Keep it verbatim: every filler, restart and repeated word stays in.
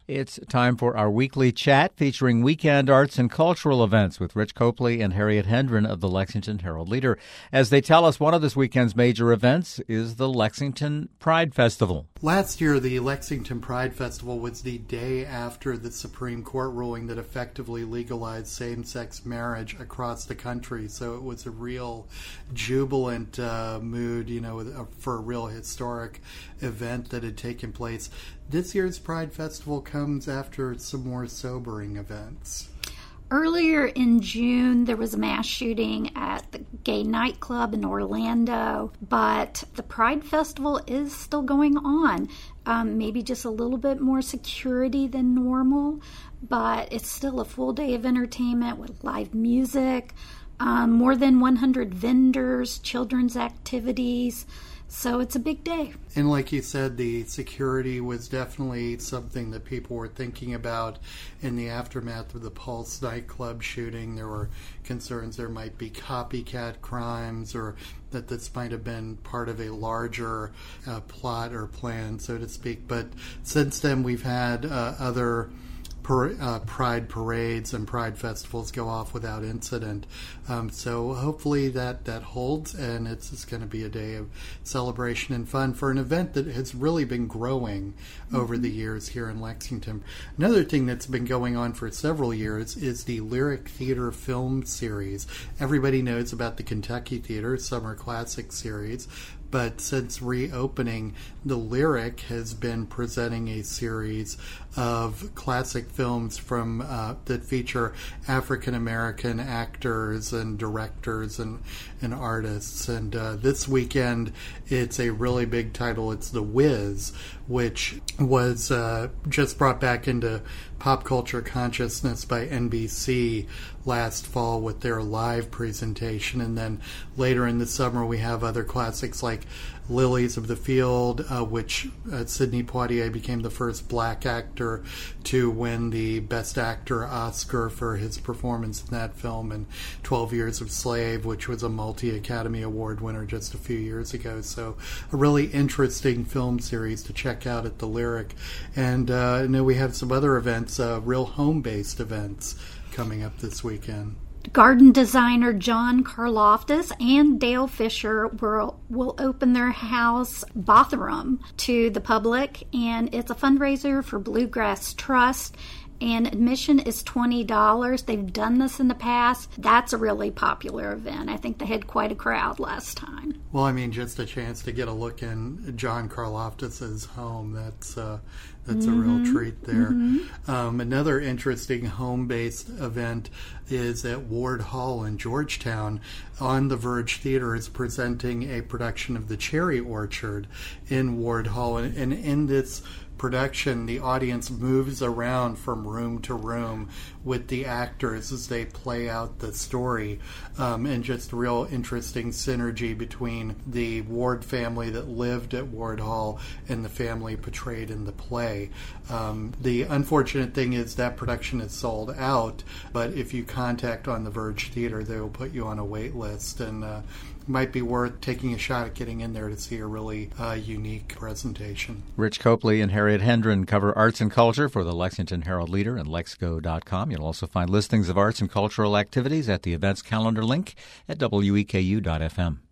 It's time for our weekly chat featuring weekend arts and cultural events with Rich Copley and Harriet Hendren of the Lexington Herald-Leader. As they tell us, one of this weekend's major events is the Lexington Pride Festival. Last year, the Lexington Pride Festival was the day after the Supreme Court ruling that effectively legalized same-sex marriage across the country. So it was a real jubilant uh, mood, you know, for a real historic event that had taken place. This year's Pride Festival comes after some more sobering events. Earlier in June, there was a mass shooting at the gay nightclub in Orlando, but the Pride Festival is still going on. Um, maybe just a little bit more security than normal, but it's still a full day of entertainment with live music, um, more than one hundred vendors, children's activities. So it's a big day. And like you said, the security was definitely something that people were thinking about in the aftermath of the Pulse nightclub shooting. There were concerns there might be copycat crimes or that this might have been part of a larger uh, plot or plan, so to speak. But since then, we've had uh, other Per, uh, pride parades and pride festivals go off without incident. Um, so hopefully that, that holds, and it's just going to be a day of celebration and fun for an event that has really been growing mm-hmm. over the years here in Lexington. Another thing that's been going on for several years is the Lyric Theater Film Series. Everybody knows about the Kentucky Theater Summer Classic Series, but since reopening, the Lyric has been presenting a series of classic films from uh, that feature African-American actors and directors and, and artists. And uh, this weekend, it's a really big title. It's The Wiz, which was uh, just brought back into pop culture consciousness by N B C last fall with their live presentation. And then later in the summer, we have other classics like Lilies of the Field, uh, which uh, Sidney Poitier became the first black actor to win the Best Actor Oscar for his performance in that film, and twelve Years a Slave, which was a multi-Academy Award winner just a few years ago. So a really interesting film series to check out at the Lyric. And uh, I know we have some other events, uh, real home-based events coming up this weekend. Garden designer John Karloftis and Dale Fisher will, will open their house, Botharum, to the public, and it's a fundraiser for Bluegrass Trust, and admission is twenty dollars. They've done this in the past. That's a really popular event. I think they had quite a crowd last time. Well, I mean, just a chance to get a look in John Karloftis' home. That's uh, that's mm-hmm. a real treat there. Mm-hmm. Um, another interesting home-based event is at Ward Hall in Georgetown. On the Verge Theater is presenting a production of The Cherry Orchard in Ward Hall. And, and in this production, the audience moves around from room to room with the actors as they play out the story, um, and just real interesting synergy between the Ward family that lived at Ward Hall and the family portrayed in the play. Um, the unfortunate thing is that production is sold out, but if you contact On the Verge Theater, they will put you on a wait list, and uh, might be worth taking a shot at getting in there to see a really uh, unique presentation. Rich Copley and Harriet Hendren cover arts and culture for the Lexington Herald-Leader and Lexco dot com. You'll also find listings of arts and cultural activities at the events calendar link at W E K U dot F M.